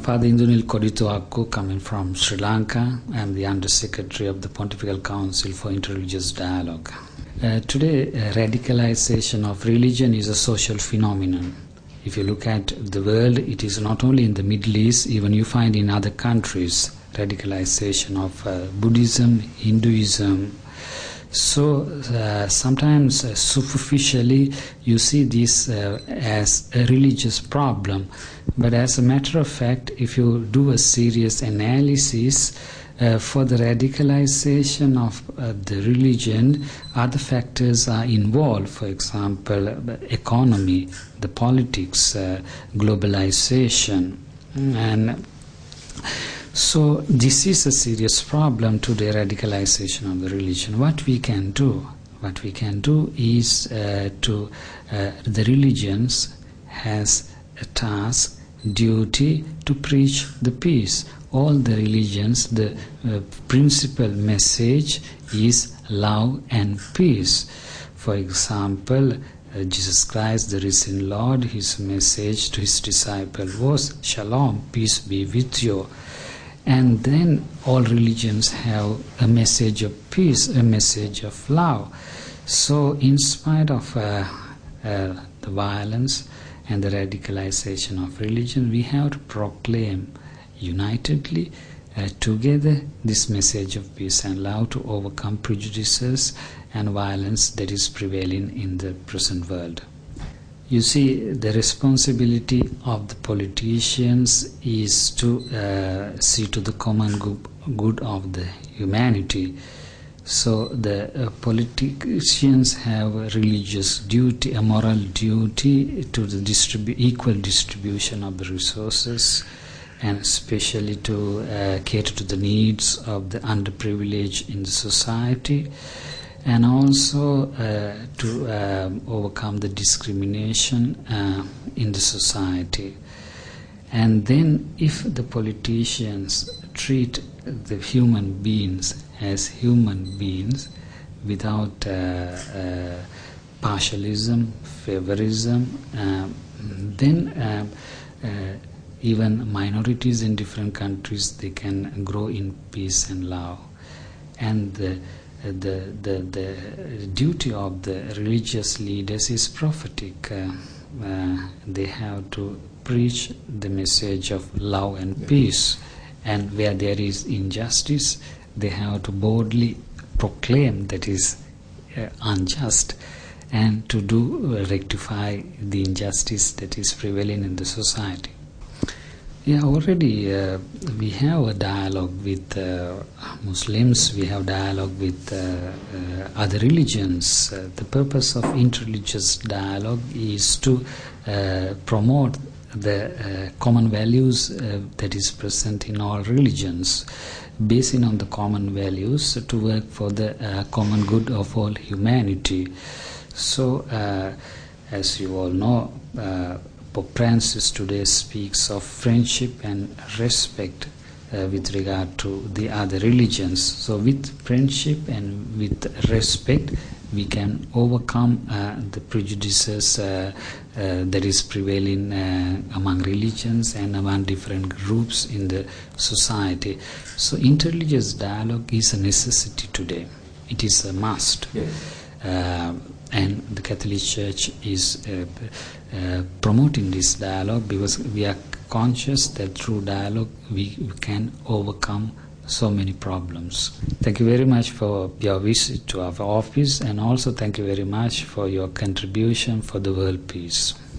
Father Indunil Kodituakku, coming from Sri Lanka. I am the Under Secretary of the Pontifical Council for Interreligious Dialogue. Today, radicalization of religion is a social phenomenon. If you look at the world, it is not only in the Middle East, even you find in other countries radicalization of Buddhism, Hinduism. So sometimes superficially you see this as a religious problem, but as a matter of fact, if you do a serious analysis for the radicalization of the religion, other factors are involved. For example, economy, the politics, globalization, and so this is a serious problem to the radicalization of the religion. What we can do is the religions has a task, duty to preach the peace. All the religions, the principal message is love and peace. For example, Jesus Christ, the risen Lord, his message to his disciple was, Shalom, peace be with you. And then all religions have a message of peace, a message of love. So in spite of the violence and the radicalization of religion, we have to proclaim unitedly, together, this message of peace and love to overcome prejudices and violence that is prevailing in the present world. You see, the responsibility of the politicians is to see to the common good of the humanity. So the politicians have a religious duty, a moral duty to the equal distribution of the resources, and especially to cater to the needs of the underprivileged in the society, and also to overcome the discrimination in the society. And then if the politicians treat the human beings as human beings without partialism, favorism, then even minorities in different countries, they can grow in peace and love. And the duty of the religious leaders is prophetic. They have to preach the message of love and peace, and where there is injustice, they have to boldly proclaim that is unjust, and to rectify the injustice that is prevailing in the society. Yeah, already we have a dialogue with Muslims, we have dialogue with other religions. The purpose of interreligious dialogue is to promote the common values that is present in all religions, basing on the common values to work for the common good of all humanity. So, as you all know, Pope Francis today speaks of friendship and respect with regard to the other religions. So with friendship and with respect, we can overcome the prejudices that is prevailing among religions and among different groups in the society. So interreligious dialogue is a necessity today. It is a must. Yes. And the Catholic Church is promoting this dialogue because we are conscious that through dialogue we can overcome so many problems. Thank you very much for your visit to our office, and also thank you very much for your contribution for the world peace.